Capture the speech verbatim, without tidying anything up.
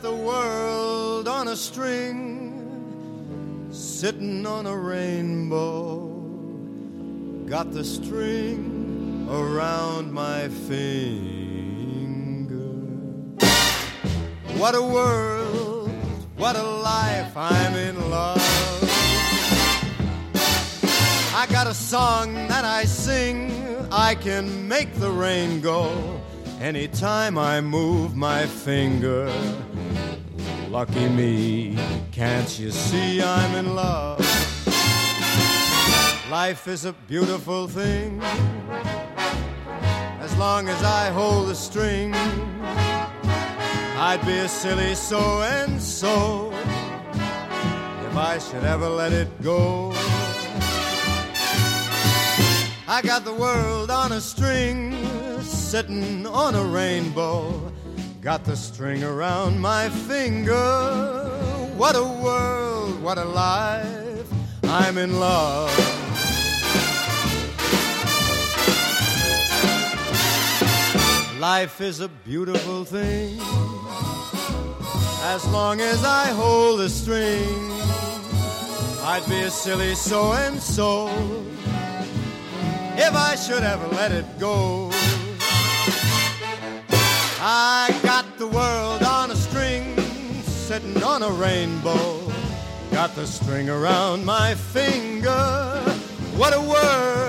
the world on a string, sitting on a rainbow. Got the string around my finger. What a world, what a life, I'm in love. I got a song that I sing, I can make the rain go anytime I move my finger. Lucky me, can't you see I'm in love? Life is a beautiful thing, as long as I hold the string. I'd be a silly so-and-so if I should ever let it go. I got the world on a string, sitting on a rainbow. Got the string around my finger. What a world, what a life, I'm in love. Life is a beautiful thing, as long as I hold the string. I'd be a silly so-and-so if I should ever let it go. I got the world on a string, sitting on a rainbow. Got the string around my finger. What a world,